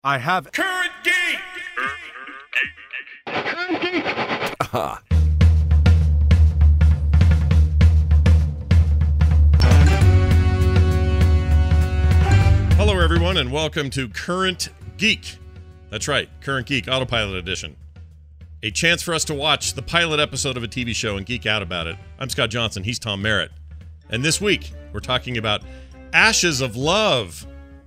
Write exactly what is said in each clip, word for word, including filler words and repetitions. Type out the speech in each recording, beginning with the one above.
I have Current Geek! Current Geek! Ah. Hello, everyone, and welcome to Current Geek. That's right, Current Geek Autopilot Edition. A chance for us to watch the pilot episode of a T V show and geek out about it. I'm Scott Johnson. He's Tom Merritt. And this week, we're talking about Ashes of Love.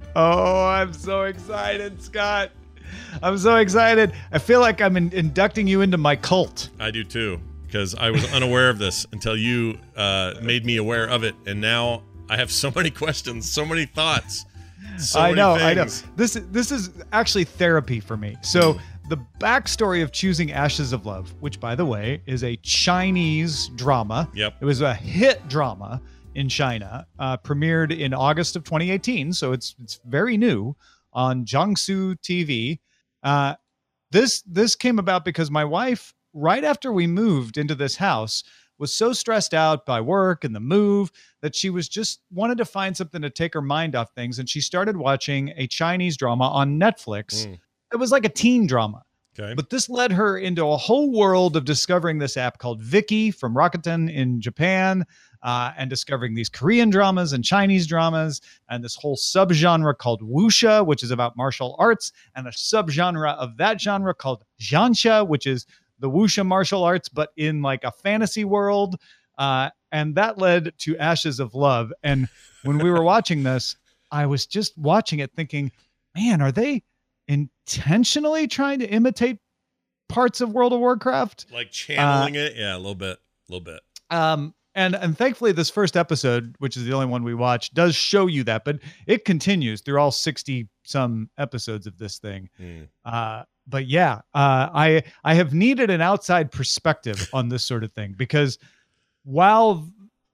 Oh, I'm so excited, Scott. I'm so excited. I feel like I'm in- inducting you into my cult. I do too, because I was unaware of this until you uh, made me aware of it. And now I have so many questions, so many thoughts. So I many know, things. I know. This, this is actually therapy for me. So, Mm. the backstory of choosing Ashes of Love, which, by the way, is a Chinese drama. Yep. It was a hit drama in China, uh, premiered in August of twenty eighteen, so it's it's very new on Jiangsu T V. Uh, this this came about because my wife, right after we moved into this house, was so stressed out by work and the move that she was just wanted to find something to take her mind off things, and she started watching a Chinese drama on Netflix. Mm. It was like a teen drama. Okay. But this led her into a whole world of discovering this app called Viki from Rakuten in Japan, uh, and discovering these Korean dramas and Chinese dramas, and this whole subgenre called wuxia, which is about martial arts, and a subgenre of that genre called xianxia, which is the wuxia martial arts, but in like a fantasy world. Uh, and that led to Ashes of Love. And when we were watching this, I was just watching it thinking, man, are they intentionally trying to imitate parts of World of Warcraft? Like channeling uh, it? Yeah, a little bit. A little bit. Um, and, and thankfully, this first episode, which is the only one we watched, does show you that. But it continues through all sixty-some episodes of this thing. Mm. Uh, but yeah, uh, I I have needed an outside perspective on this sort of thing, because while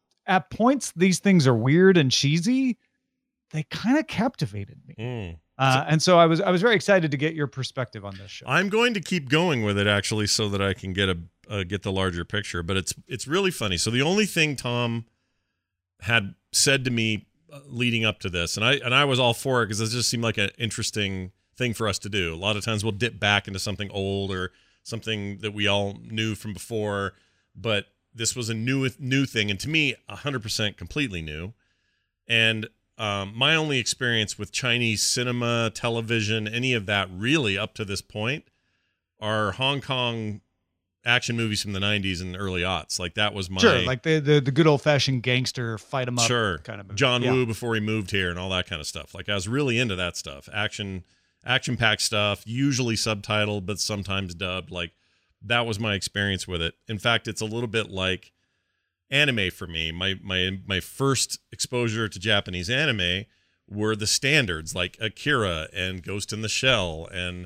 at points these things are weird and cheesy, they kind of captivated me. Mm. Uh, and so I was I was very excited to get your perspective on this show. I'm going to keep going with it, actually, so that I can get a uh, get the larger picture. But it's it's really funny. So the only thing Tom had said to me leading up to this, and I and I was all for it because it just seemed like an interesting thing for us to do. A lot of times we'll dip back into something old or something that we all knew from before, but this was a new new thing, and to me, one hundred percent completely new. And Um, my only experience with Chinese cinema, television, any of that really up to this point are Hong Kong action movies from the nineties and early aughts. Like that was my... Sure, like the the, the good old-fashioned gangster fight 'em up sure. kind of movie. John Yeah. Woo before he moved here and all that kind of stuff. Like I was really into that stuff. Action, action-packed stuff, usually subtitled, but sometimes dubbed. Like that was my experience with it. In fact, it's a little bit like anime for me. My my my first exposure to Japanese anime were the standards like Akira and Ghost in the Shell and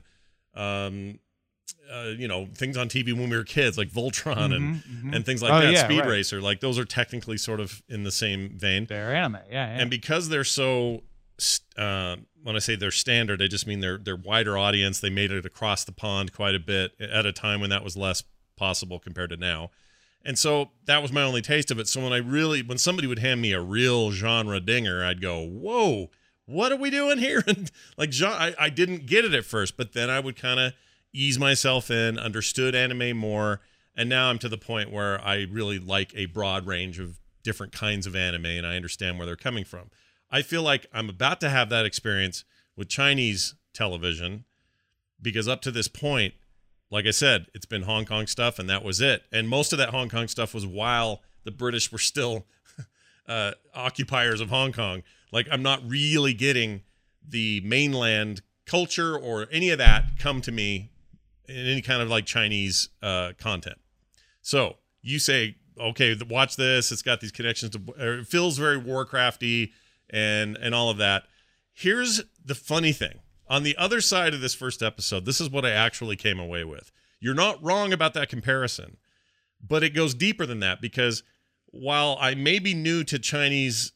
um uh, you know, things on T V when we were kids like Voltron Mm-hmm, and mm-hmm. and things like Oh, that. yeah, Speed right. Racer, like those are technically sort of in the same vein. They're anime, yeah, yeah. And because they're so uh, when I say they're standard, I just mean they're they're wider audience. They made it across the pond quite a bit at a time when that was less possible compared to now. And so that was my only taste of it. So when I really, when somebody would hand me a real genre dinger, I'd go, whoa, what are we doing here? And like, I, I didn't get it at first, but then I would kind of ease myself in, understood anime more. And now I'm to the point where I really like a broad range of different kinds of anime and I understand where they're coming from. I feel like I'm about to have that experience with Chinese television because up to this point, like I said, it's been Hong Kong stuff, and that was it. And most of that Hong Kong stuff was while the British were still uh, occupiers of Hong Kong. Like, I'm not really getting the mainland culture or any of that come to me in any kind of, like, Chinese uh, content. So, you say, okay, watch this. It's got these connections to... Or it feels very Warcrafty and, and all of that. Here's the funny thing. On the other side of this first episode, this is what I actually came away with. You're not wrong about that comparison, but it goes deeper than that because while I may be new to Chinese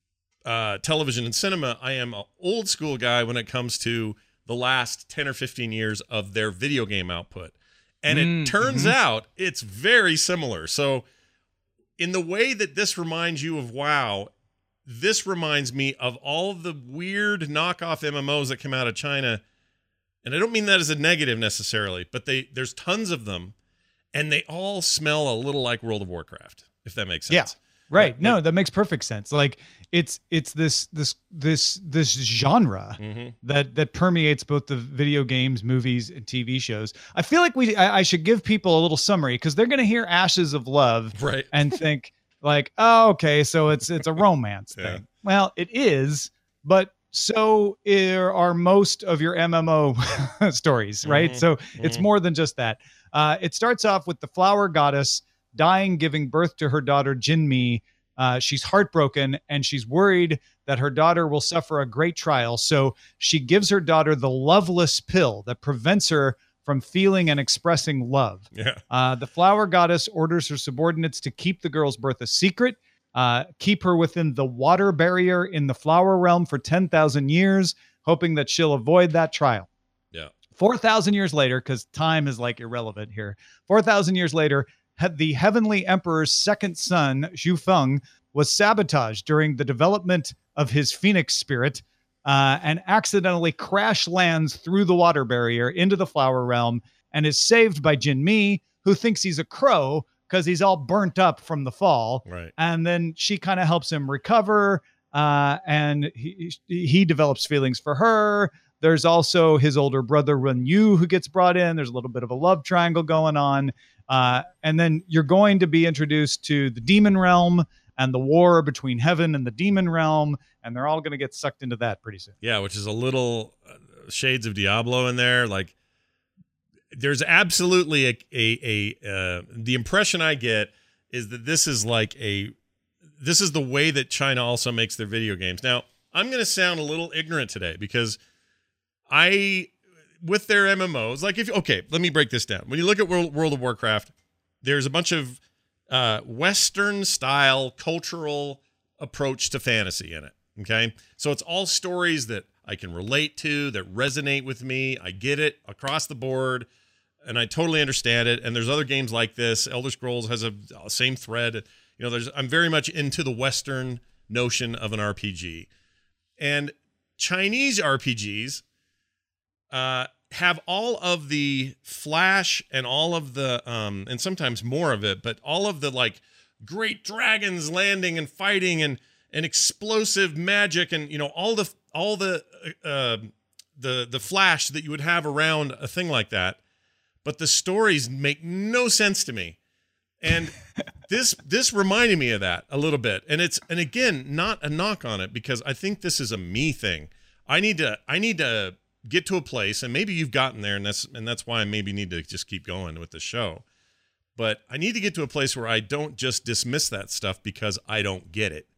uh, television and cinema, I am an old school guy when it comes to the last ten or fifteen years of their video game output. And Mm, it turns mm-hmm. out it's very similar. So in the way that this reminds you of WoW, this reminds me of all of the weird knockoff M M Os that come out of China and I don't mean that as a negative necessarily, but they there's tons of them, and they all smell a little like World of Warcraft, if that makes sense. Yeah. Right. Like, no, like, that makes perfect sense. Like it's it's this this this this genre mm-hmm. that that permeates both the video games, movies, and T V shows. I feel like we I, I should give people a little summary because they're going to hear Ashes of Love right. and think like, oh, okay, so it's it's a romance yeah. thing. Well, it is, but so are most of your M M O stories, right? Mm-hmm. So mm-hmm. it's more than just that. Uh, it starts off with the flower goddess dying, giving birth to her daughter Jinmi. Uh, she's heartbroken and she's worried that her daughter will suffer a great trial. So she gives her daughter the loveless pill that prevents her from feeling and expressing love. Yeah. Uh, the flower goddess orders her subordinates to keep the girl's birth a secret, uh, keep her within the water barrier in the flower realm for ten thousand years, hoping that she'll avoid that trial. Yeah. four thousand years later, because time is like irrelevant here, four thousand years later, the Heavenly Emperor's second son, Xu Feng, was sabotaged during the development of his phoenix spirit uh, and accidentally crash lands through the water barrier into the flower realm and is saved by Jin Mi, who thinks he's a crow because he's all burnt up from the fall. Right. And then she kind of helps him recover uh, and he, he develops feelings for her. There's also his older brother, Ren Yu, who gets brought in. There's a little bit of a love triangle going on. Uh, and then you're going to be introduced to the demon realm and the war between heaven and the demon realm. And they're all going to get sucked into that pretty soon. Yeah, which is a little uh, shades of Diablo in there. Like, there's absolutely a, a, a uh, the impression I get is that this is like a, this is the way that China also makes their video games. Now, I'm going to sound a little ignorant today because I... with their M M Os, like if okay, let me break this down. When you look at World, World of Warcraft, there's a bunch of uh, Western style cultural approach to fantasy in it. Okay, so it's all stories that I can relate to, that resonate with me. I get it across the board, and I totally understand it. And there's other games like this. Elder Scrolls has a, a same thread. You know, there's I'm very much into the Western notion of an R P G, and Chinese R P Gs. Uh, have all of the flash and all of the, um, and sometimes more of it, but all of the like great dragons landing and fighting and, and explosive magic and, you know, all the, all the, uh, the, the flash that you would have around a thing like that. But the stories make no sense to me. And this, this reminded me of that a little bit. And it's, and again, not a knock on it because I think this is a me thing. I need to, I need to, get to a place, and maybe you've gotten there, and that's and that's why I maybe need to just keep going with the show. But I need to get to a place where I don't just dismiss that stuff because I don't get it.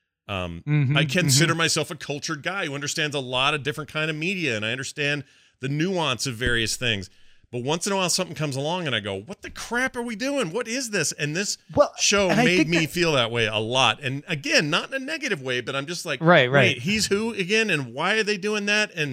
Um, mm-hmm, I consider mm-hmm. myself a cultured guy who understands a lot of different kind of media, and I understand the nuance of various things. But once in a while, something comes along, and I go, "What the crap are we doing? What is this?" And this well, show and made me that- feel that way a lot. And again, not in a negative way, but I'm just like, right, right. Wait, he's who again, and why are they doing that? And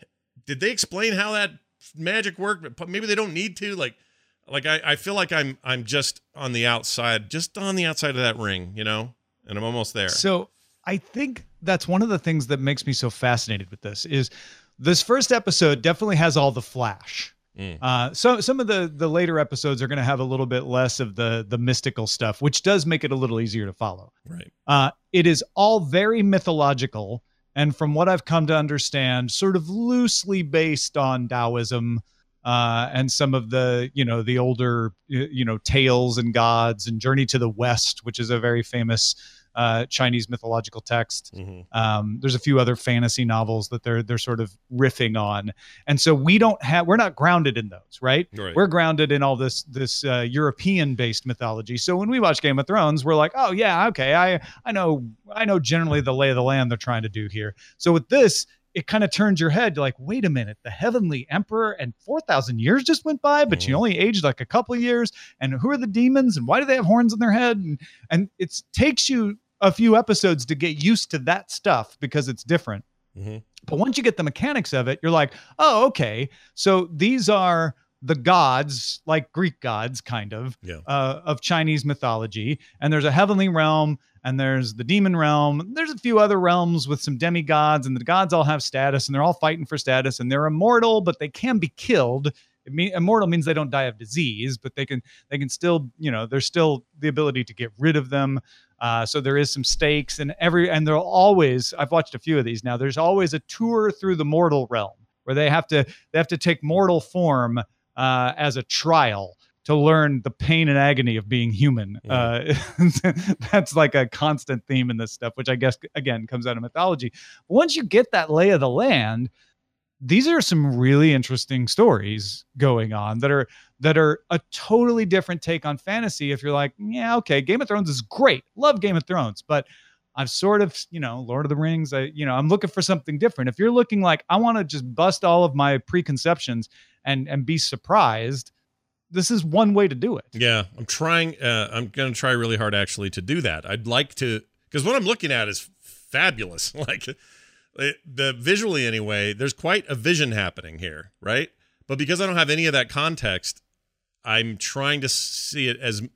did they explain how that magic worked? But maybe they don't need to. Like, like I, I feel like I'm I'm just on the outside, just on the outside of that ring, you know, and I'm almost there. So I think that's one of the things that makes me so fascinated with this is this first episode definitely has all the flash. Mm. Uh, so some of the the later episodes are going to have a little bit less of the the mystical stuff, which does make it a little easier to follow. Right. Uh, it is all very mythological. And from what I've come to understand, sort of loosely based on Taoism uh, and some of the, you know, the older, you know, tales and gods and Journey to the West, which is a very famous uh, Chinese mythological text. Mm-hmm. Um, there's a few other fantasy novels that they're they're sort of riffing on, and so we don't have we're not grounded in those, right? right. We're grounded in all this this uh, European based mythology. So when we watch Game of Thrones, we're like, oh yeah, okay, I I know I know generally the lay of the land they're trying to do here. So with this, it kind of turns your head like, wait a minute, the Heavenly Emperor and four thousand years just went by, but mm-hmm. she only aged like a couple of years. And who are the demons and why do they have horns on their head? And, and it takes you a few episodes to get used to that stuff because it's different. Mm-hmm. But once you get the mechanics of it, you're like, oh, okay. So these are the gods, like Greek gods, kind of, Yeah. uh, of Chinese mythology. And there's a heavenly realm, and there's the demon realm. There's a few other realms with some demigods, and the gods all have status, and they're all fighting for status, and they're immortal, but they can be killed. It mean, immortal means they don't die of disease, but they can they can still, you know, there's still the ability to get rid of them. Uh, so there is some stakes, and every and there'll always, I've watched a few of these now. There's always a tour through the mortal realm where they have to they have to take mortal form uh, as a trial to learn the pain and agony of being human. Yeah. Uh, that's like a constant theme in this stuff, which I guess, again, comes out of mythology. But once you get that lay of the land, these are some really interesting stories going on that are that are a totally different take on fantasy. If you're like, yeah, okay, Game of Thrones is great. Love Game of Thrones, but I've sort of, you know, Lord of the Rings, I, you know, I'm looking for something different. If you're looking like, I want to just bust all of my preconceptions and and be surprised, this is one way to do it. Yeah, I'm trying. Uh, I'm going to try really hard, actually, to do that. I'd like to, because what I'm looking at is fabulous. Like, it, the visually anyway, there's quite a vision happening here, right? But because I don't have any of that context, I'm trying to see it as,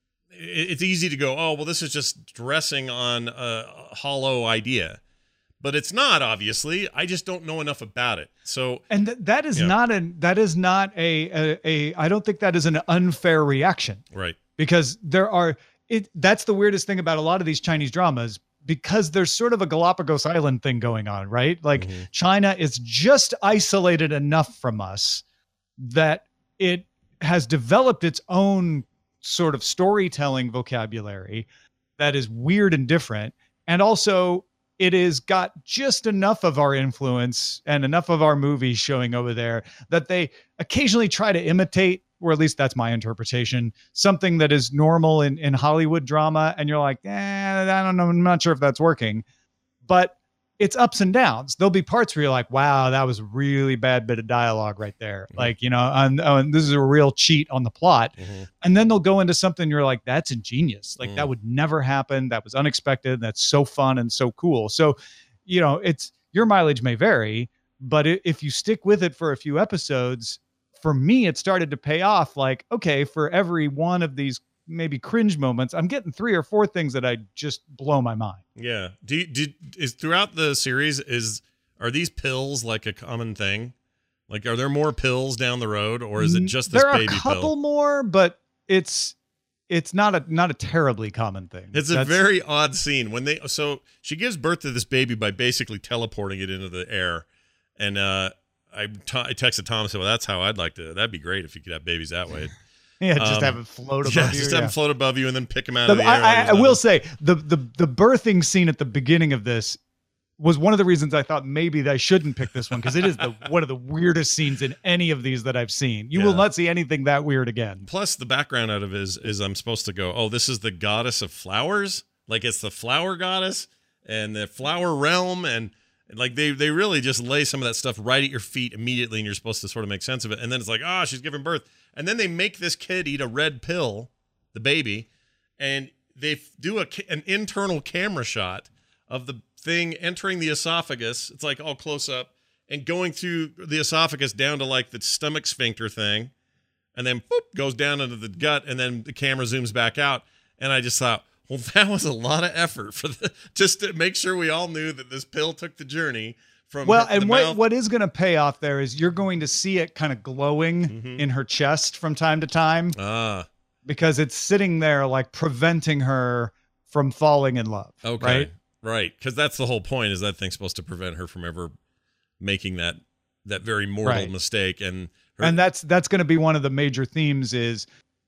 it's easy to go, oh, well, this is just dressing on a hollow idea. But it's not, obviously. I just don't know enough about it. So, and th- that is yeah. not a that is not a, a a I don't think that is an unfair reaction. Right. Because there are it that's the weirdest thing about a lot of these Chinese dramas, because there's sort of a Galapagos Island thing going on, right? Like Mm-hmm. China is just isolated enough from us that it has developed its own sort of storytelling vocabulary that is weird and different. And also it is got just enough of our influence and enough of our movies showing over there that they occasionally try to imitate, or at least that's my interpretation, something that is normal in, in Hollywood drama. And you're like, eh, I don't know. I'm not sure if that's working, but it's ups and downs. There'll be parts where you're like, wow, that was a really bad bit of dialogue right there. Mm-hmm. Like, you know, and, oh, and this is a real cheat on the plot. Mm-hmm. And then they'll go into something you're like, that's ingenious. Like Mm. that would never happen. That was unexpected. That's so fun and so cool. So, you know, it's, your mileage may vary, but i- if you stick with it for a few episodes, for me, it started to pay off. Like, okay, for every one of these maybe cringe moments, I'm getting three or four things that I just blow my mind. Yeah. Do you, do is throughout the series, is are these pills like a common thing? Like, are there more pills down the road, or is it just this there are baby a couple pill? more, but it's it's not a not a terribly common thing. It's a That's- very odd scene when they. So she gives birth to this baby by basically teleporting it into the air, and uh, I, t- I texted Tom and said, "Well, that's how I'd like to. That'd be great if you could have babies that way." yeah, just um, have it float above yeah, you. just yeah. have them float above you and then pick them out The- of the air. I, like I, there's I will nothing. say the, the the birthing scene at the beginning of this was one of the reasons I thought maybe that I shouldn't pick this one, because it is the one of the weirdest scenes in any of these that I've seen. You will Yeah. not see anything that weird again. Plus, the background out of it is is I'm supposed to go, oh, this is the goddess of flowers, like it's the flower goddess and the flower realm, and like they they really just lay some of that stuff right at your feet immediately, and you're supposed to sort of make sense of it. And then it's like, ah, oh, she's giving birth, and then they make this kid eat a red pill, the baby, and they f- do a ca- an internal camera shot of the thing entering the esophagus. It's like all close up and going through the esophagus down to like the stomach sphincter thing, and then boop, goes down into the gut, and then the camera zooms back out. And I just thought, well, that was a lot of effort for the just to make sure we all knew that this pill took the journey from Well, her, the and what, mouth. what is going to pay off there is you're going to see it kind of glowing Mhm. in her chest from time to time, Ah, because it's sitting there like preventing her from falling in love. okay, Right? right, because that's the whole point. Is that thing's supposed to prevent her from ever making that that very mortal Right. mistake, and her, And that's that's going to be one of the major themes is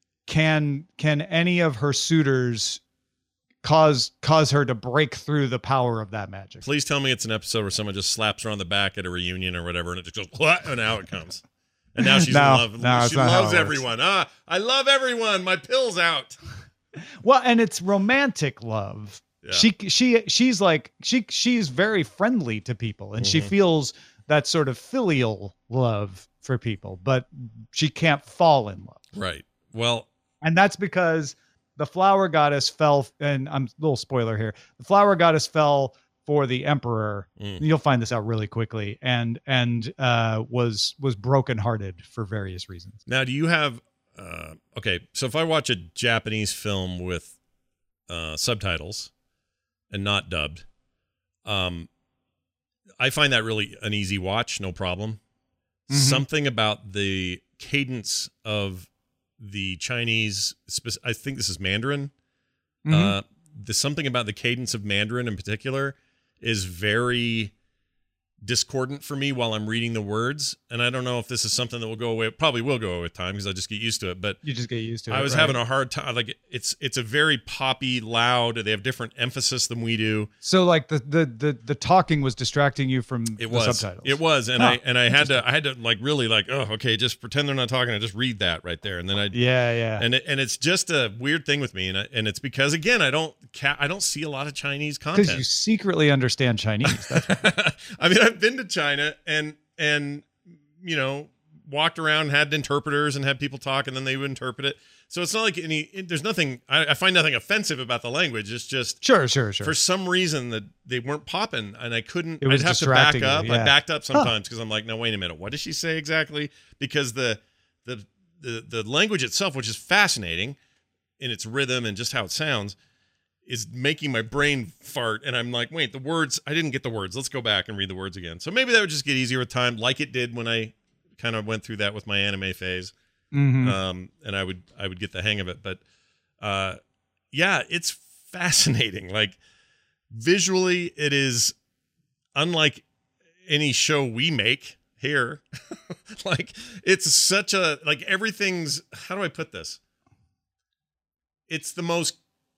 can can any of her suitors cause cause her to break through the power of that magic? please tell me it's an episode where someone just slaps her on the back at a reunion or whatever, and it just goes, what? And out it comes. And now she's No, in love. no, it's she not how loves it works. everyone. Ah, I love everyone. My pill's out. Well, and it's romantic love. Yeah. She she she's like she she's very friendly to people, and she Mhm. feels that sort of filial love for people, but she can't fall in love. Right. Well, And that's because the flower goddess fell, and I'm a little spoiler here. The flower goddess fell for the emperor. Mm. You'll find this out really quickly, and and uh, was was brokenhearted for various reasons. Now, do you have uh, okay? So if I watch a Japanese film with uh, subtitles and not dubbed, um, I find that really an easy watch, no problem. Mm-hmm. Something about the cadence of the Chinese, I think this is Mandarin. Mm-hmm. Uh, the something about the cadence of Mandarin in particular is very discordant for me while I'm reading the words, and I don't know if this is something that will go away. It probably will go away with time because I just get used to it. But you just get used to it. I was right? having a hard time. Like it's it's a very poppy, loud. They have different emphasis than we do. So like the the the, the talking was distracting you from it the was, subtitles. It was, and huh. I and I had to I had to like really like oh okay, just pretend they're not talking. I just read that right there, and then I yeah yeah. And it, and it's just a weird thing with me, and I, and it's because again I don't ca- I don't see a lot of Chinese content because you secretly understand Chinese. That's right. I mean, I've been to China and and you know walked around, had interpreters, and had people talk, and then they would interpret it. So it's not like any. It, there's nothing. I, I find nothing offensive about the language. It's just sure, sure, sure. For some reason that they weren't popping, and I couldn't. It was I'd have to back distracting up. you, yeah. I backed up sometimes because huh. I'm like, no, wait a minute. What did she say exactly? Because the the the the language itself, which is fascinating in its rhythm and just how it sounds, is making my brain fart, and I'm like, wait, the words, I didn't get the words. Let's go back and read the words again. So maybe that would just get easier with time, like it did when I kind of went through that with my anime phase. Mm-hmm. Um, and I would I would get the hang of it. But uh, yeah, it's fascinating. Like visually, it is unlike any show we make here. Like it's such a like everything's. How do I put this? It's the most.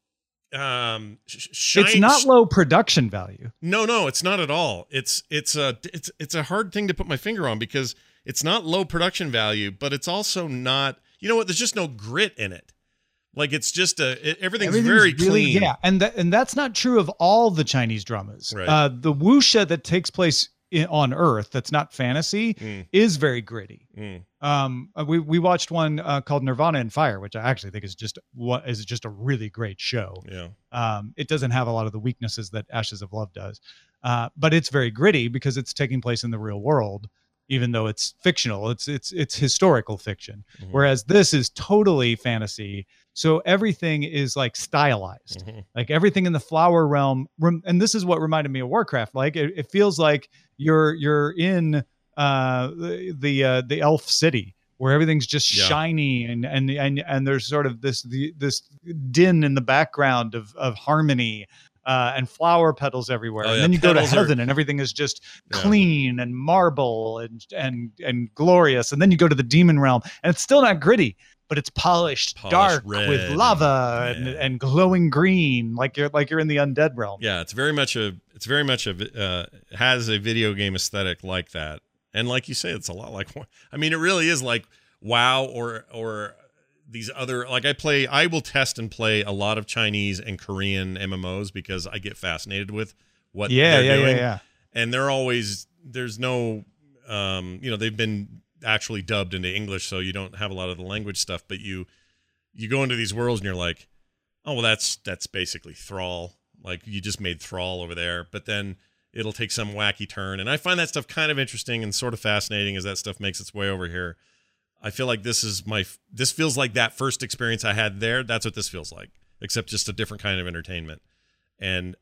Um, sh- it's not low production value. No, no, it's not at all. It's it's a it's it's a hard thing to put my finger on because it's not low production value, but it's also not. You know what? There's just no grit in it. Like it's just a it, everything's, everything's very really, clean. Yeah, and that and that's not true of all the Chinese dramas. Right. Uh, the wuxia that takes place in, on Earth, that's not fantasy, mm. is very gritty. Mm. Um, we we watched one uh, called Nirvana and Fire, which I actually think is just what is just a really great show. Yeah. Um, it doesn't have a lot of the weaknesses that Ashes of Love does, uh, but it's very gritty because it's taking place in the real world. Even though it's fictional, it's it's it's historical fiction. Mm-hmm. Whereas this is totally fantasy. So everything is like stylized, mm-hmm. like everything in the flower realm. And this is what reminded me of Warcraft. Like it, it feels like you're you're in uh, the the, uh, the elf city where everything's just yeah. shiny and and and and there's sort of this the, this din in the background of of harmony. Uh, and flower petals everywhere, oh, and yeah. then you petals go to heaven, are... and everything is just yeah. clean and marble and and and glorious. And then you go to the demon realm, and it's still not gritty, but it's polished, polished dark red. with lava and, yeah. and glowing green, like you're like you're in the undead realm. Yeah, it's very much a it's very much a uh, has a video game aesthetic like that, and like you say, it's a lot like. I mean, it really is like WoW or or. These other, like I play, I will test and play a lot of Chinese and Korean M M Os because I get fascinated with what yeah, they're yeah, doing. Yeah, yeah, And they're always, there's no, um, you know, they've been actually dubbed into English, so you don't have a lot of the language stuff, but you, you go into these worlds and you're like, oh, well, that's, that's basically Thrall. Like you just made Thrall over there, but then it'll take some wacky turn. And I find that stuff kind of interesting and sort of fascinating as that stuff makes its way over here. I feel like this is my, this feels like that first experience I had there. That's what this feels like, except just a different kind of entertainment. And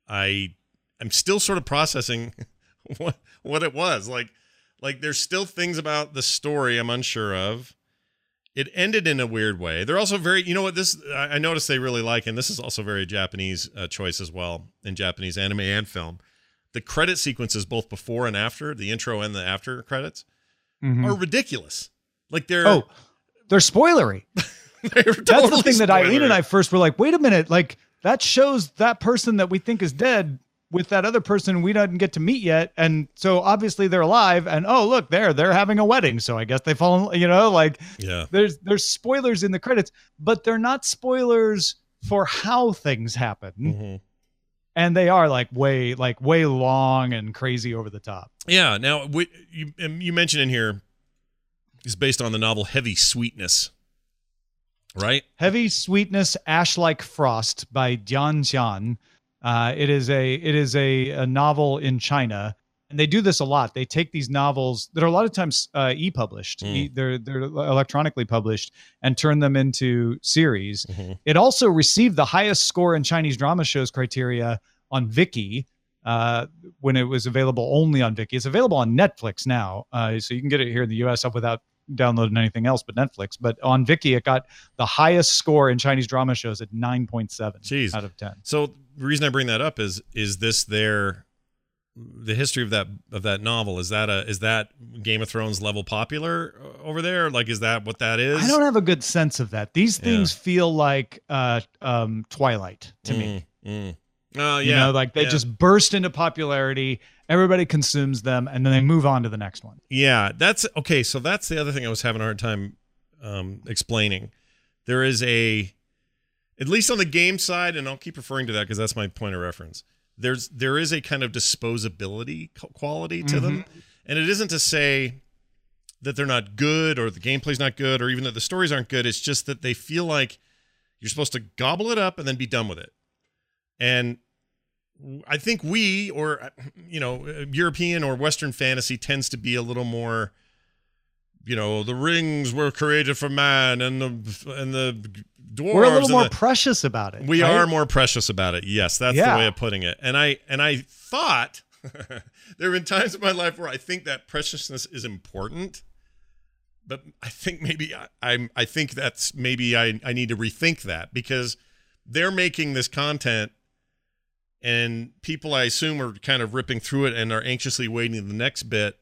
I, I'm still sort of processing what, what it was like, like there's still things about the story I'm unsure of. It ended in a weird way. They're also very, you know what this, I, I noticed they really like, and this is also very Japanese uh, choice as well in Japanese anime and film. The credit sequences, both before and after, the intro and the after credits, mm-hmm. are ridiculous. Like they're oh, they're spoilery. they're totally That's the thing that spoilery. Eileen and I first were like, wait a minute, like that shows that person that we think is dead with that other person we didn't get to meet yet, and so obviously they're alive. And oh, look, there they're having a wedding, so I guess they fall in, you know, like yeah. There's there's spoilers in the credits, but they're not spoilers for how things happen. Mm-hmm. And they are like way like way long and crazy over the top. Yeah. Now we, you you mentioned in here. Is based on the novel Heavy Sweetness, right? Heavy Sweetness, Ash Like Frost by Dian Xian. Uh, it is a it is a, a novel in China, and they do this a lot. They take these novels that are a lot of times uh, e-published, Mm. e, they're they're electronically published, and turn them into series. Mm-hmm. It also received the highest score in Chinese drama shows criteria on Viki uh, when it was available only on Viki. It's available on Netflix now, uh, so you can get it here in the U S up without downloading anything else but Netflix. But on Viki, it got the highest score in Chinese drama shows at nine point seven Jeez. out of ten. So the reason I bring that up is is this their the history of that of that novel? Is that a is that Game of Thrones level popular over there? Like, is that what that is? I don't have a good sense of that. These things Yeah. feel like uh, um, Twilight to mm, me. Mm. Oh, yeah. You know, like they yeah. just burst into popularity. Everybody consumes them, and then they move on to the next one. Yeah, that's okay. So that's the other thing I was having a hard time um, explaining. There is a, at least on the game side, and I'll keep referring to that because that's my point of reference. There's there is a kind of disposability quality to mm-hmm. them, and it isn't to say that they're not good or the gameplay's not good or even that the stories aren't good. It's just that they feel like you're supposed to gobble it up and then be done with it. And I think we, or, you know, European or Western fantasy tends to be a little more, you know, the rings were created for man and the and the dwarves. We're a little more the, precious about it. We right? are more precious about it. Yes, that's yeah. the way of putting it. And I and I thought there have been times in my life where I think that preciousness is important, but I think maybe I, I'm I think that's maybe I I need to rethink that because they're making this content. And people, I assume, are kind of ripping through it and are anxiously waiting the next bit.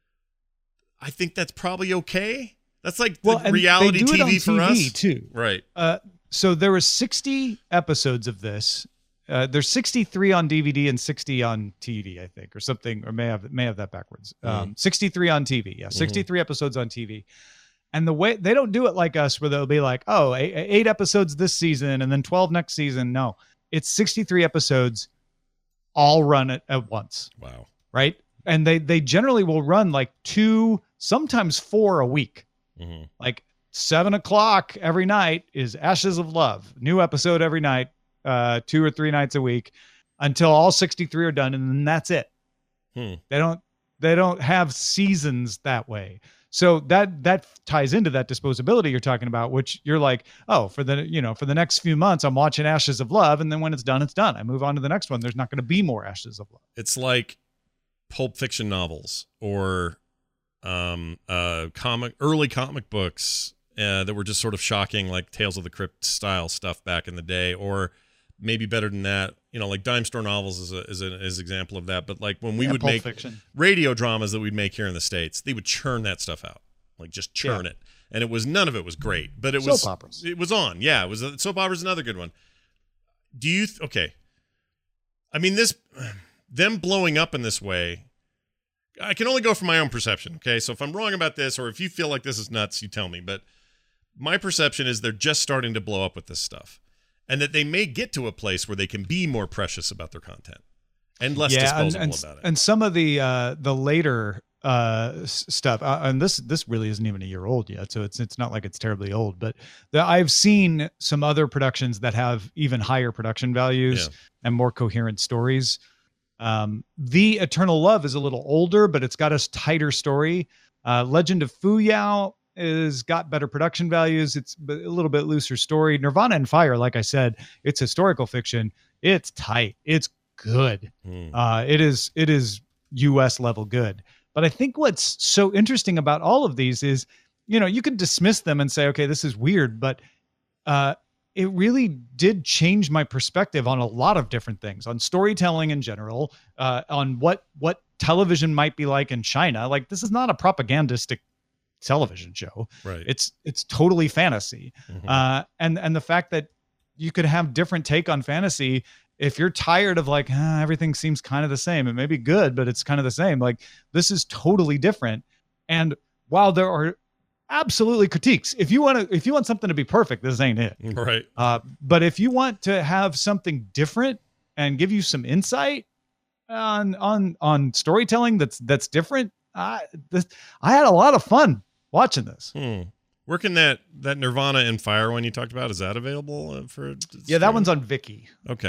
I think that's probably okay. That's like well, the reality T V for us too, right? Uh, so there were sixty episodes of this. Uh, there's sixty-three on D V D and sixty on T V, I think, or something, or may have may have that backwards. Mm. Um, sixty-three on T V, yeah, sixty-three mm-hmm. episodes on T V. And the way they don't do it like us, where they'll be like, oh, eight, eight episodes this season and then twelve next season. No. It's sixty-three episodes, all run at, at once. Wow. Right? And they they generally will run like two, sometimes four a week. Mm-hmm. Like seven o'clock every night is Ashes of Love. New episode every night, uh, two or three nights a week until all sixty-three are done. And then that's it. Hmm. They don't they don't have seasons that way. So that that ties into that disposability you're talking about, which you're like, oh, for the you know for the next few months, I'm watching Ashes of Love, and then when it's done, it's done. I move on to the next one. There's not going to be more Ashes of Love. It's like Pulp Fiction novels or um, uh, comic early comic books uh, that were just sort of shocking, like Tales of the Crypt style stuff back in the day, or maybe better than that, you know, like Dime Store novels is a, is, a, is an example of that. But like when we yeah, would Pulp make Fiction. radio dramas that we'd make here in the States, they would churn that stuff out, like just churn yeah. it. And it was, none of it was great, but it soap was, operas. it was on. Yeah. It was a, soap opera's another good one. Do you, th- okay. I mean, this, them blowing up in this way, I can only go from my own perception. Okay. So if I'm wrong about this, or if you feel like this is nuts, you tell me, but my perception is they're just starting to blow up with this stuff. And that they may get to a place where they can be more precious about their content and less yeah, disposable and, and, about it. And some of the uh, the later uh, s- stuff, uh, and this this really isn't even a year old yet, so it's it's not like it's terribly old. But the, I've seen some other productions that have even higher production values Yeah. and more coherent stories. Um, The Eternal Love is a little older, but it's got a tighter story. Uh, Legend of Fuyao is got better production values. It's a little bit looser story. Nirvana and Fire, like I said, it's historical fiction. It's tight. It's good. Hmm. Uh, it is it is U S level good. But I think what's so interesting about all of these is, you know, you could dismiss them and say, okay, this is weird, but uh, it really did change my perspective on a lot of different things, on storytelling in general, uh, on what what television might be like in China. Like, this is not a propagandistic television show. Right. It's it's totally fantasy. Mhm. Uh, and and the fact that you could have different take on fantasy. If you're tired of like, ah, everything seems kind of the same, it may be good, but it's kind of the same. Like, this is totally different. And while there are absolutely critiques, if you want to, if you want something to be perfect, this ain't it. Right. Uh, but if you want to have something different and give you some insight on on on storytelling that's that's different, I this I had a lot of fun watching this. Hmm. Where can that that Nirvana and Fire one you talked about, is that available uh, for? Yeah, that one's on Viki. Okay.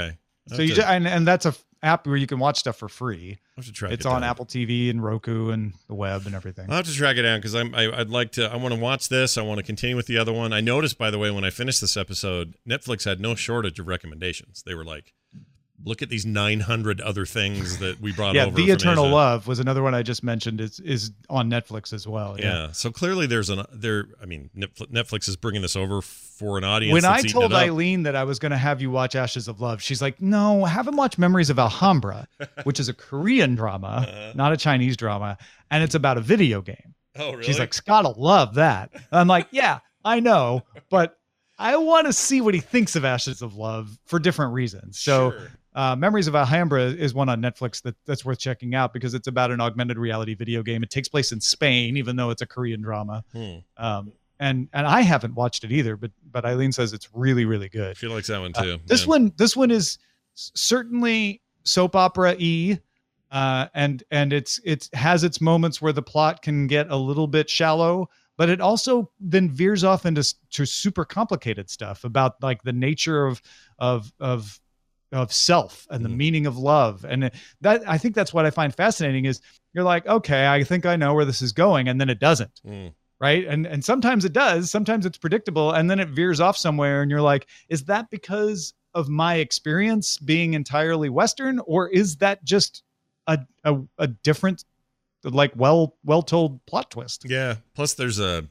So you just, and, and that's a f- app where you can watch stuff for free. I have to track It's it on down. Apple T V and Roku and the web and everything. I'll have to track it down because I'm. I, I'd like to. I want to watch this. I want to continue with the other one. I noticed, by the way, when I finished this episode, Netflix had no shortage of recommendations. They were like, "Look at these nine hundred other things that we brought yeah, over." The from Eternal Asia. Love was another one I just mentioned. Is is on Netflix as well. Yeah. Yeah. So clearly, there's an there. I mean, Netflix Netflix is bringing this over for an audience. When I that's eating told it up. Eileen that I was going to have you watch Ashes of Love, she's like, "No, have him watch Memories of Alhambra," which is a Korean drama, Uh-huh. not a Chinese drama, and it's about a video game. Oh, really? She's like, "Scott will love that." And I'm like, "Yeah, I know, but I want to see what he thinks of Ashes of Love for different reasons." So. Sure. Uh, Memories of Alhambra is one on Netflix that, that's worth checking out because it's about an augmented reality video game. It takes place in Spain, even though it's a Korean drama. Hmm. Um, and and I haven't watched it either, but but Eileen says it's really really good. She likes that one Uh, too. this Yeah. one this one is s- certainly soap opera y, uh, and and it's it has its moments where the plot can get a little bit shallow, but it also then veers off into s- to super complicated stuff about like the nature of of of of self and the Mhm. meaning of love. And that, I think that's what I find fascinating is you're like, okay, I think I know where this is going. And then it doesn't. Hmm. Right. And, and sometimes it does, sometimes it's predictable. And then it veers off somewhere and you're like, is that because of my experience being entirely Western, or is that just a, a, a different, like well, well-told plot twist? Yeah. Plus, there's a,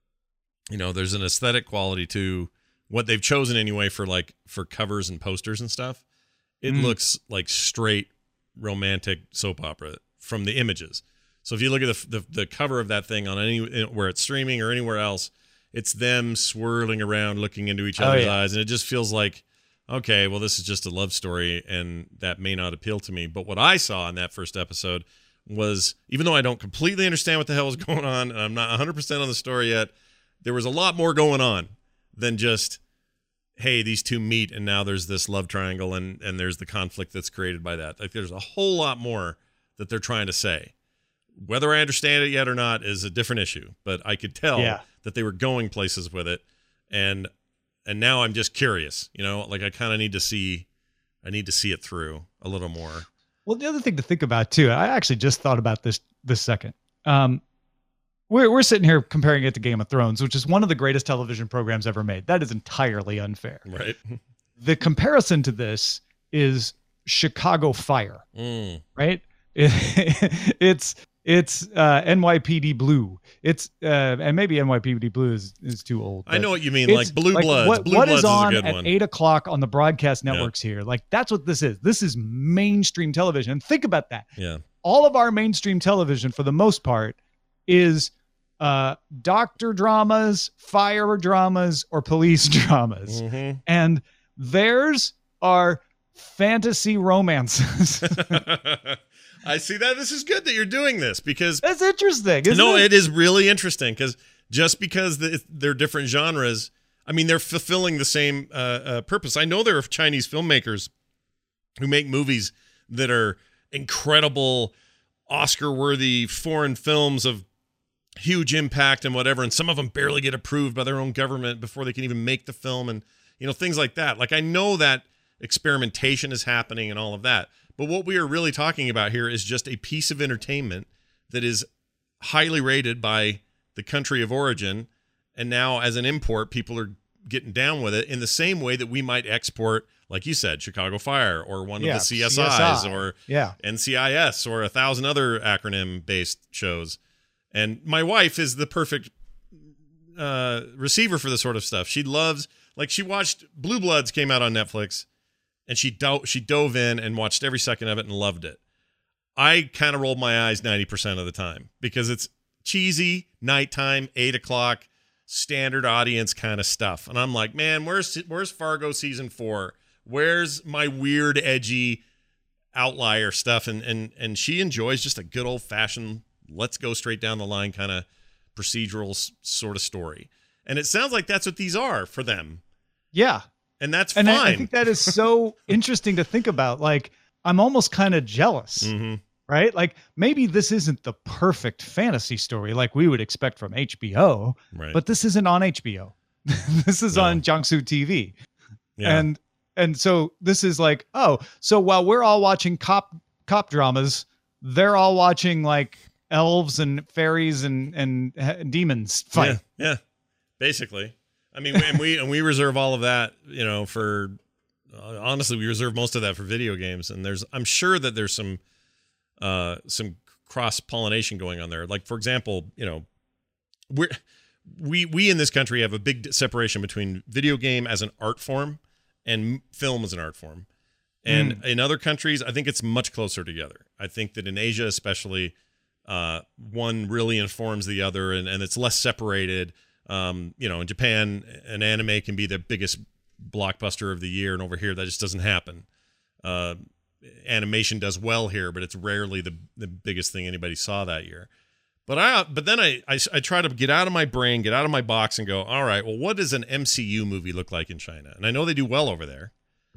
you know, there's an aesthetic quality to what they've chosen anyway for like for covers and posters and stuff. It Mm. looks like straight romantic soap opera from the images. So if you look at the, the the cover of that thing on any where it's streaming or anywhere else, it's them swirling around, looking into each Oh, other's yeah. eyes, and it just feels like, okay, well, this is just a love story, and that may not appeal to me. But what I saw in that first episode was, even though I don't completely understand what the hell is going on, and I'm not one hundred percent on the story yet, there was a lot more going on than just, hey, these two meet and now there's this love triangle and and there's the conflict that's created by that. Like there's a whole lot more that they're trying to say. Whether I understand it yet or not is a different issue, but I could tell Yeah. that they were going places with it, and and now I'm just curious, you know, like I kind of need to see I need to see it through a little more. Well, the other thing to think about too, I actually just thought about this this second. Um, we're we're sitting here comparing it to Game of Thrones, which is one of the greatest television programs ever made. That is entirely unfair. Right? The comparison to this is Chicago Fire, Mm. right? It, it's it's uh, N Y P D Blue. It's uh, and maybe N Y P D Blue is, is too old. I but know what you mean, it's like Blue Bloods. What, Blue what Bloods is on is a good at one. eight o'clock on the broadcast networks here? Like that's what this is. This is mainstream television. And think about that. Yeah. All of our mainstream television, for the most part, is uh, doctor dramas, fire dramas, or police dramas, Mhm. and theirs are fantasy romances. I see that. This is good that you're doing this because That's interesting. Isn't no, it? it is really interesting because just because the, they're different genres, I mean, they're fulfilling the same uh, uh, purpose. I know there are Chinese filmmakers who make movies that are incredible, Oscar-worthy foreign films of huge impact and whatever, and some of them barely get approved by their own government before they can even make the film, and you know, things like that. Like I know that experimentation is happening and all of that, but what we are really talking about here is just a piece of entertainment that is highly rated by the country of origin, and now as an import, people are getting down with it in the same way that we might export, like you said, Chicago Fire or one Yeah, of the C S Is C S I. or Yeah. N C I S or a thousand other acronym-based shows. And my wife is the perfect uh, receiver for this sort of stuff. She loves, like she watched Blue Bloods came out on Netflix, and she do- she dove in and watched every second of it and loved it. I kind of rolled my eyes ninety percent of the time because it's cheesy, nighttime, eight o'clock, standard audience kind of stuff. And I'm like, man, where's where's Fargo season four? Where's my weird, edgy outlier stuff? And and and she enjoys just a good old fashioned, let's go straight down the line kind of procedural s- sort of story. And it sounds like that's what these are for them. Yeah. And that's And fine. I, I think that is so interesting to think about. Like, I'm almost kind of jealous, hmm right? Like, maybe this isn't the perfect fantasy story like we would expect from H B O, Right. but this isn't on H B O. This is No. on Jiangsu T V. yeah. And and so this is like, oh, so while we're all watching cop cop dramas, they're all watching like elves and fairies and and he- demons fight. Yeah, yeah, basically. I mean, and we and we reserve all of that, you know, for uh, honestly, we reserve most of that for video games. And there's, I'm sure that there's some uh, some cross pollination going on there. Like, for example, you know, we're we we in this country have a big separation between video game as an art form and film as an art form. And mm. in other countries, I think it's much closer together. I think that in Asia, especially, uh, one really informs the other, and, and it's less separated. Um, you know, in Japan, an anime can be the biggest blockbuster of the year, and over here, that just doesn't happen. Uh, animation does well here, but it's rarely the the biggest thing anybody saw that year. But I, but then I, I, I try to get out of my brain, get out of my box, and go, all right, well, what does an M C U movie look like in China? And I know they do well over there,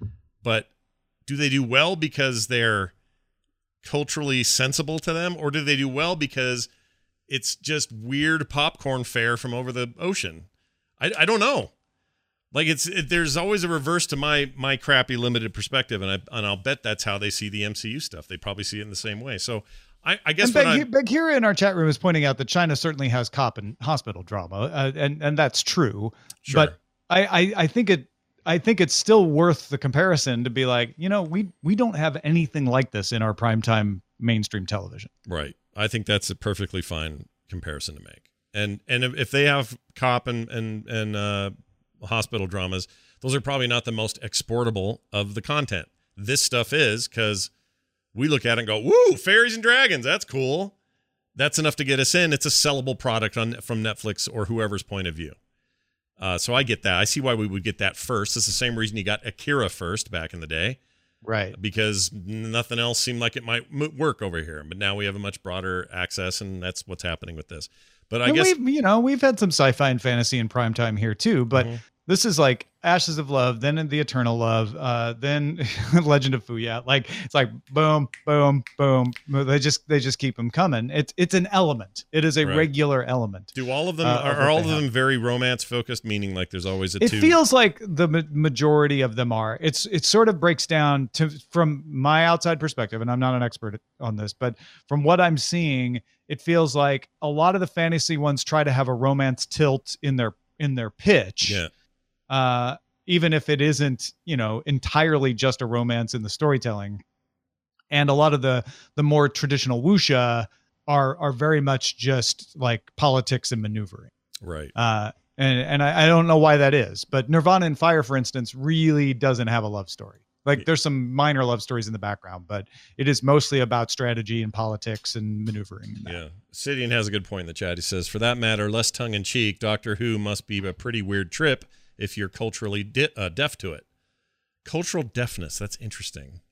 but do they do well because they're culturally sensible to them, or do they do well because it's just weird popcorn fare from over the ocean? I, I don't know. Like it's it, there's always a reverse to my my crappy limited perspective, and I and I'll bet that's how they see the M C U stuff. They probably see it in the same way. So I, I guess and Bagheera in our chat room is pointing out that China certainly has cop and hospital drama, uh, and and that's true. Sure. But I, I I think it I think it's still worth the comparison to be like, you know, we we don't have anything like this in our primetime mainstream television. Right. I think that's a perfectly fine comparison to make. And and if, if they have cop and and and uh, hospital dramas, those are probably not the most exportable of the content. This stuff is, because we look at it and go, woo, fairies and dragons, that's cool. That's enough to get us in. It's a sellable product on from Netflix or whoever's point of view. Uh, so I get that. I see why we would get that first. It's the same reason you got Akira first back in the day. Right. Because nothing else seemed like it might m- work over here. But now we have a much broader access, and that's what's happening with this. But I and guess, we've, you know, we've had some sci-fi and fantasy in primetime here too, but mm-hmm. this is like Ashes of Love, then The Eternal Love, uh, then Legend of Fuya. Like it's like boom, boom, boom. They just they just keep them coming. It's it's an element. It is a right. regular element. Do all of them uh, are, of are all of have. them very romance focused? Meaning like there's always a it two. feels like the ma- majority of them are. It's it sort of breaks down to from my outside perspective, and I'm not an expert on this, but from what I'm seeing, it feels like a lot of the fantasy ones try to have a romance tilt in their in their pitch. Yeah. Uh, even if it isn't, you know, entirely just a romance in the storytelling. And a lot of the the more traditional wuxia are are very much just like politics and maneuvering. Right. Uh, and and I, I don't know why that is, but Nirvana and Fire, for instance, really doesn't have a love story. Like there's some minor love stories in the background, but it is mostly about strategy and politics and maneuvering. And yeah. Sidian has a good point in the chat. He says, for that matter, less tongue in cheek, Doctor Who must be a pretty weird trip if you're culturally de- uh, deaf to it. Cultural deafness. That's interesting.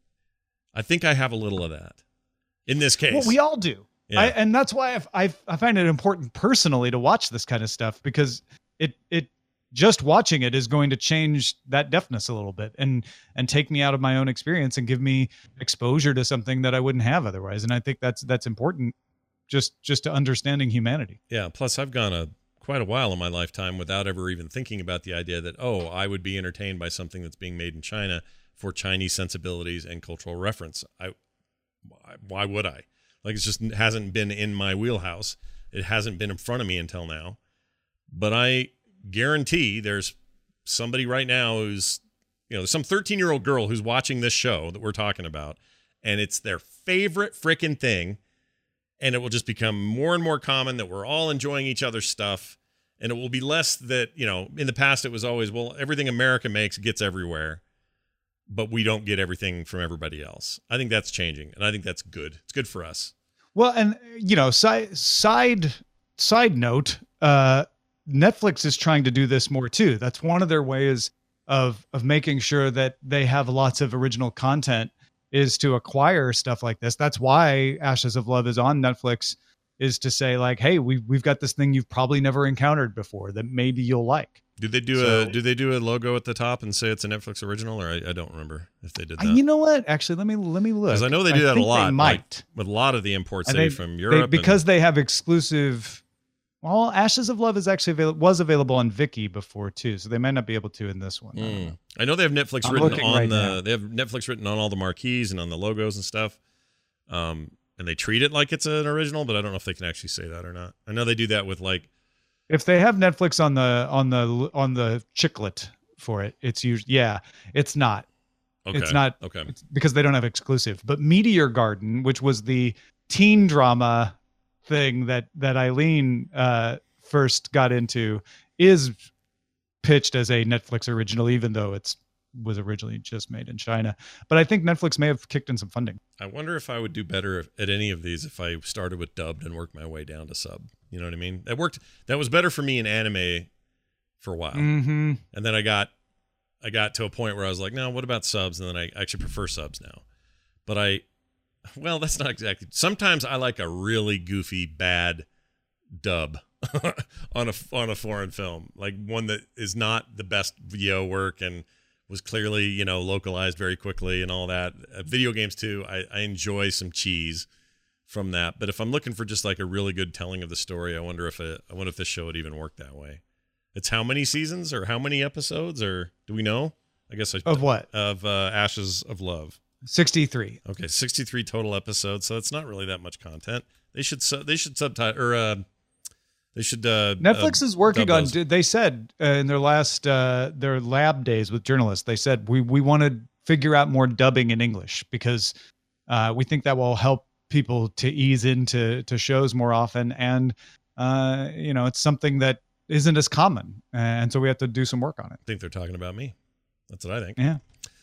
I think I have a little of that in this case. Well, we all do. Yeah. I, and that's why I've, I've, I find it important personally to watch this kind of stuff, because it, it, just watching it is going to change that deafness a little bit and and take me out of my own experience and give me exposure to something that I wouldn't have otherwise. And I think that's that's important, just just to understanding humanity. Yeah. Plus, I've gone a quite a while in my lifetime without ever even thinking about the idea that, oh, I would be entertained by something that's being made in China for Chinese sensibilities and cultural reference. I why would I? Like, it's just hasn't been in my wheelhouse. It hasn't been in front of me until now. But I guarantee there's somebody right now who's, you know, there's some thirteen year old girl who's watching this show that we're talking about, and it's their favorite freaking thing. And it will just become more and more common that we're all enjoying each other's stuff. And it will be less that, you know, in the past it was always, well, everything America makes gets everywhere, but we don't get everything from everybody else. I think that's changing, and I think that's good. It's good for us. Well, and you know, side side side note, uh, Netflix is trying to do this more too. That's one of their ways of of making sure that they have lots of original content, is to acquire stuff like this. That's why Ashes of Love is on Netflix, is to say like, hey, we we've got this thing you've probably never encountered before that maybe you'll like. Do they do So- a do they do a logo at the top and say it's a Netflix original, or I, I don't remember if they did Uh, that. You know what? Actually, let me let me look. Because I know they do that a think lot. They like, might. with a lot of the imports, And say they- from They- Europe, because they have exclusive Well, Ashes of Love is actually avail- was available on Viki before too, so they might not be able to in this one. I, don't Mm. know. I know they have Netflix I'm written looking on right the. now. They have Netflix written on all the marquees and on the logos and stuff. Um, and they treat it like it's an original, but I don't know if they can actually say that or not. I know they do that with like. If they have Netflix on the on the on the chiclet for it, it's usually yeah, it's not. Okay. It's not Okay. it's because they don't have exclusive. But Meteor Garden, which was the teen drama thing that that Eileen uh, first got into, is pitched as a Netflix original, even though it's was originally just made in China. But I think Netflix may have kicked in some funding. I wonder if I would do better if, at any of these if I started with dubbed and worked my way down to sub. You know what I mean? That worked. That was better for me in anime for a while, Mm-hmm. and then I got I got to a point where I was like, no, what about subs? And then I actually prefer subs now. But I, well, that's not exactly. Sometimes I like a really goofy bad dub on a on a foreign film, like one that is not the best V O work and was clearly, you know, localized very quickly and all that. Uh, video games too, I, I enjoy some cheese from that. But if I'm looking for just like a really good telling of the story, I wonder if it, I wonder if this show would even work that way. It's how many seasons or how many episodes, or do we know? I guess I, Of what? of uh, Ashes of Love. sixty-three. Okay, sixty-three total episodes, so it's not really that much content. They should su- they should subtitle or uh, they should. Uh, Netflix uh, is working dub on. those. They said uh, in their last uh, their lab days with journalists, they said we we want to figure out more dubbing in English because uh, we think that will help people to ease into to shows more often, and uh, you know it's something that isn't as common, and so we have to do some work on it. I think they're talking about me. That's what I think. Yeah.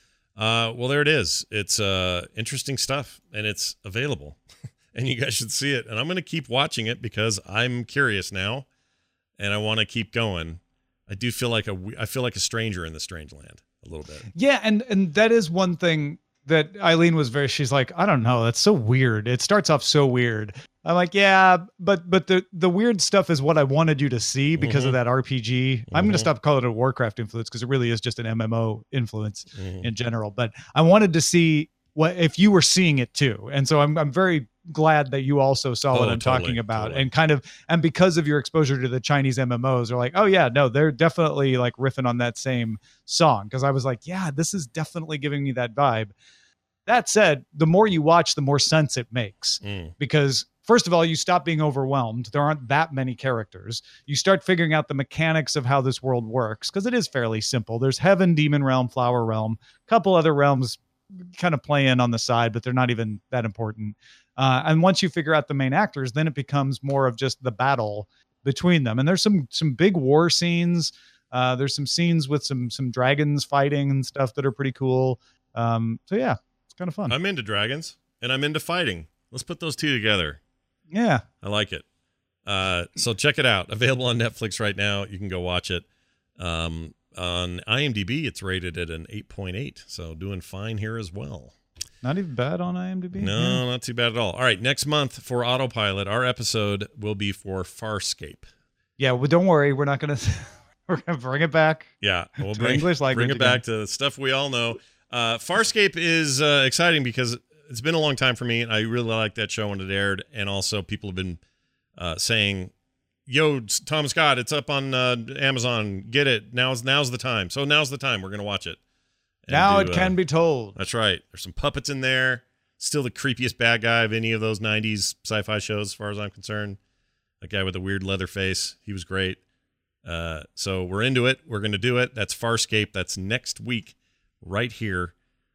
Uh, well, there it is. It's uh, interesting stuff, and it's available, and you guys should see it. And I'm going to keep watching it because I'm curious now, and I want to keep going. I do feel like a I feel like a stranger in the strange land a little bit. Yeah, and and that is one thing that Eileen was very. She's like, I don't know, that's so weird. It starts off so weird. I'm like, yeah, but but the the weird stuff is what I wanted you to see because Mhm. of that R P G. I'm Mhm. gonna stop calling it a Warcraft influence because it really is just an M M O influence Mhm. in general. But I wanted to see what if you were seeing it too, and so I'm I'm very glad that you also saw Oh, what I'm totally, talking about, totally. and kind of and because of your exposure to the Chinese M M Os, are like, oh yeah, no, they're definitely like riffing on that same song because I was like, yeah, this is definitely giving me that vibe. That said, the more you watch, the more sense it makes Mm. because first of all, you stop being overwhelmed. There aren't that many characters. You start figuring out the mechanics of how this world works because it is fairly simple. There's heaven, demon realm, flower realm, a couple other realms kind of play in on the side, but they're not even that important. Uh, and once you figure out the main actors, then it becomes more of just the battle between them. And there's some some big war scenes. Uh, there's some scenes with some some dragons fighting and stuff that are pretty cool. Um, so yeah, it's kind of fun. I'm into dragons and I'm into fighting. Let's put those two together. Yeah. I like it. Uh, so check it out. Available on Netflix right now. You can go watch it. Um, on IMDb, it's rated at an eight point eight. So doing fine here as well. Not even bad on IMDb. No, Yeah. not too bad at all. All right, next month for Autopilot, our episode will be for Farscape. Yeah, well, don't worry. We're not going to, we're going to bring it back. Yeah, we'll To bring, English language bring it back to stuff we all know. Uh, Farscape is uh, exciting because it's been a long time for me, and I really liked that show when it aired. And also, people have been uh, saying, "Yo, it's Tom Scott, it's up on uh, Amazon. Get it now's now's the time." So now's the time. We're gonna watch it. And Now do, it can uh, be told. That's right. There's some puppets in there. Still the creepiest bad guy of any of those nineties sci-fi shows, as far as I'm concerned. That guy with the weird leather face. He was great. Uh, so we're into it. We're gonna do it. That's Farscape. That's next week, right here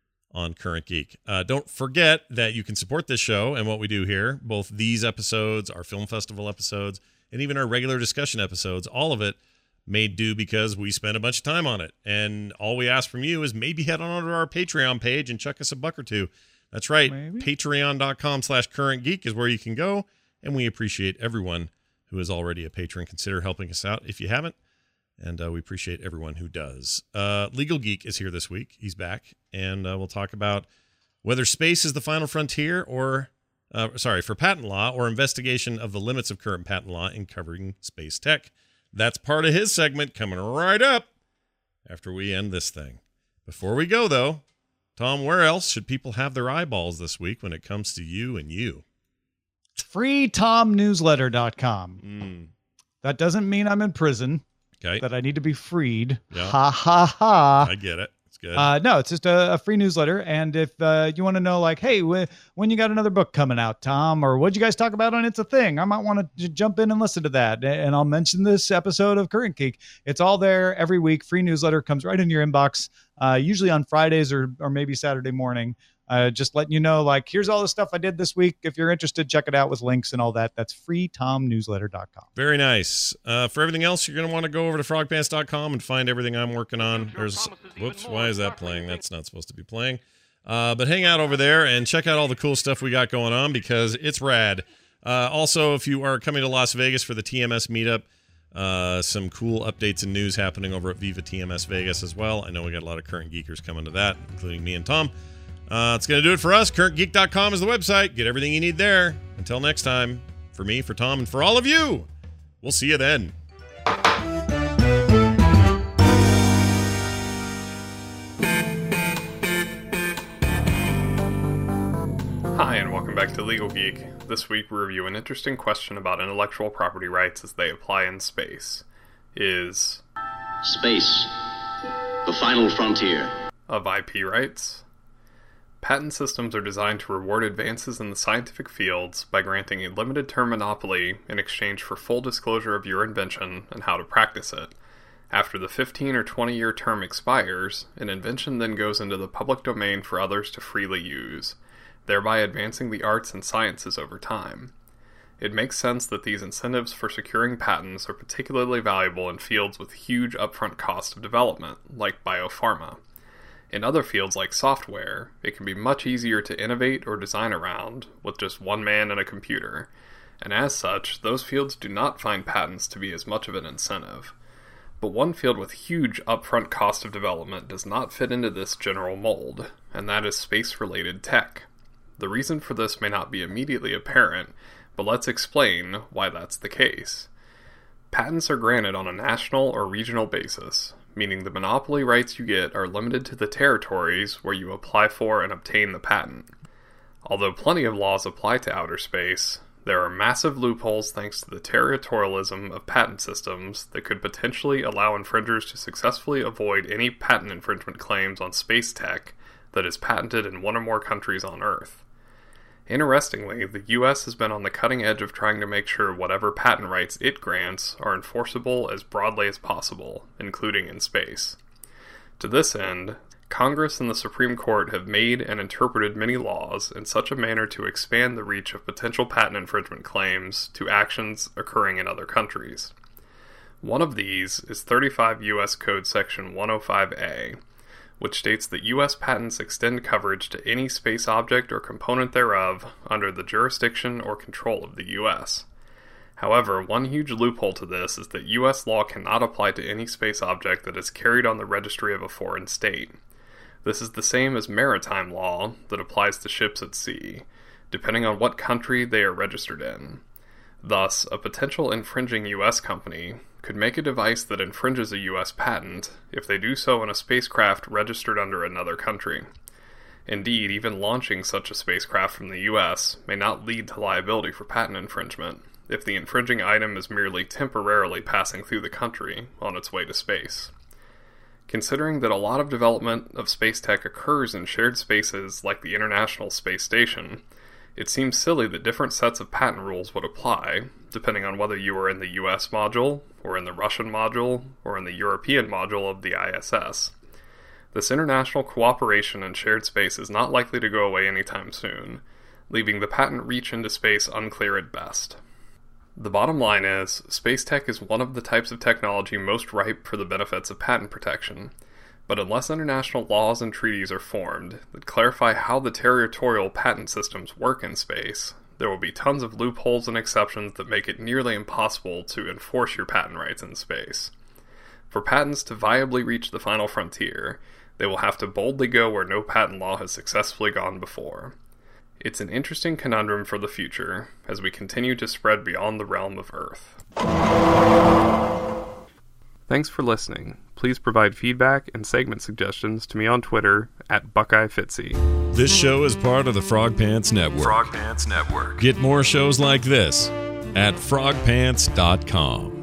on Current Geek. Uh, don't forget that you can support this show and what we do here, both these episodes, our film festival episodes, and even our regular discussion episodes. All of it made due because we spend a bunch of time on it. And all we ask from you is maybe head on over to our Patreon page and chuck us a buck or two. That's right. Maybe. Patreon.com slash Current Geek is where you can go. And we appreciate everyone who is already a patron. Consider helping us out if you haven't. And uh, we appreciate everyone who does. Uh, Legal Geek is here this week. He's back. And uh, we'll talk about whether space is the final frontier or, uh, sorry, for patent law or investigation of the limits of current patent law in covering space tech. That's part of his segment coming right up after we end this thing. Before we go, though, Tom, where else should people have their eyeballs this week when it comes to you and you? free tom newsletter dot com. Mm. That doesn't mean I'm in prison, Okay. that I need to be freed. Yeah. Ha, ha, ha. I get it. It's good. Uh, no, it's just a, a free newsletter. And if uh, you want to know, like, hey, wh- when you got another book coming out, Tom, or what'd you guys talk about on It's a Thing? I might want to j- jump in and listen to that. And I'll mention this episode of Current Geek. It's all there every week. Free newsletter comes right in your inbox, uh, usually on Fridays or or maybe Saturday morning. Uh, just letting you know, like, here's all the stuff I did this week. If you're interested, check it out with links and all that. That's free tom newsletter dot com. Very nice. Uh, for everything else, you're going to want to go over to frog pants dot com and find everything I'm working on. There's, whoops, why is that playing? That's not supposed to be playing. Uh, but hang out over there and check out all the cool stuff we got going on because it's rad. Uh, also, if you are coming to Las Vegas for the T M S meetup, uh, some cool updates and news happening over at Viva T M S Vegas as well. I know we got a lot of current geekers coming to that, including me and Tom. Uh, it's going to do it for us. current geek dot com is the website. Get everything you need there. Until next time, for me, for Tom, and for all of you, we'll see you then. Hi, and welcome back to Legal Geek. This week we review an interesting question about intellectual property rights as they apply in space. Is space the final frontier of I P rights? Patent systems are designed to reward advances in the scientific fields by granting a limited-term monopoly in exchange for full disclosure of your invention and how to practice it. After the fifteen or twenty-year term expires, an invention then goes into the public domain for others to freely use, thereby advancing the arts and sciences over time. It makes sense that these incentives for securing patents are particularly valuable in fields with huge upfront cost of development, like biopharma. In other fields like software, it can be much easier to innovate or design around with just one man and a computer, and as such, those fields do not find patents to be as much of an incentive. But one field with huge upfront cost of development does not fit into this general mold, and that is space-related tech. The reason for this may not be immediately apparent, but let's explain why that's the case. Patents are granted on a national or regional basis, meaning the monopoly rights you get are limited to the territories where you apply for and obtain the patent. Although plenty of laws apply to outer space, there are massive loopholes thanks to the territorialism of patent systems that could potentially allow infringers to successfully avoid any patent infringement claims on space tech that is patented in one or more countries on Earth. Interestingly, the U S has been on the cutting edge of trying to make sure whatever patent rights it grants are enforceable as broadly as possible, including in space. To this end, Congress and the Supreme Court have made and interpreted many laws in such a manner to expand the reach of potential patent infringement claims to actions occurring in other countries. One of these is thirty-five U S Code Section one oh five A, which states that U S patents extend coverage to any space object or component thereof under the jurisdiction or control of the U S. However, one huge loophole to this is that U S law cannot apply to any space object that is carried on the registry of a foreign state. This is the same as maritime law that applies to ships at sea, depending on what country they are registered in. Thus, a potential infringing U S company could make a device that infringes a U S patent if they do so in a spacecraft registered under another country. Indeed, even launching such a spacecraft from the U S may not lead to liability for patent infringement if the infringing item is merely temporarily passing through the country on its way to space. Considering that a lot of development of space tech occurs in shared spaces like the International Space Station, it seems silly that different sets of patent rules would apply, depending on whether you are in the U S module, or in the Russian module, or in the European module of the I S S. This international cooperation in shared space is not likely to go away anytime soon, leaving the patent reach into space unclear at best. The bottom line is, space tech is one of the types of technology most ripe for the benefits of patent protection, but unless international laws and treaties are formed that clarify how the territorial patent systems work in space, there will be tons of loopholes and exceptions that make it nearly impossible to enforce your patent rights in space. For patents to viably reach the final frontier, they will have to boldly go where no patent law has successfully gone before. It's an interesting conundrum for the future as we continue to spread beyond the realm of Earth. Thanks for listening. Please provide feedback and segment suggestions to me on Twitter at Buckeye Fitzy. This show is part of the Frog Pants Network. Frog Pants Network. Get more shows like this at frog pants dot com.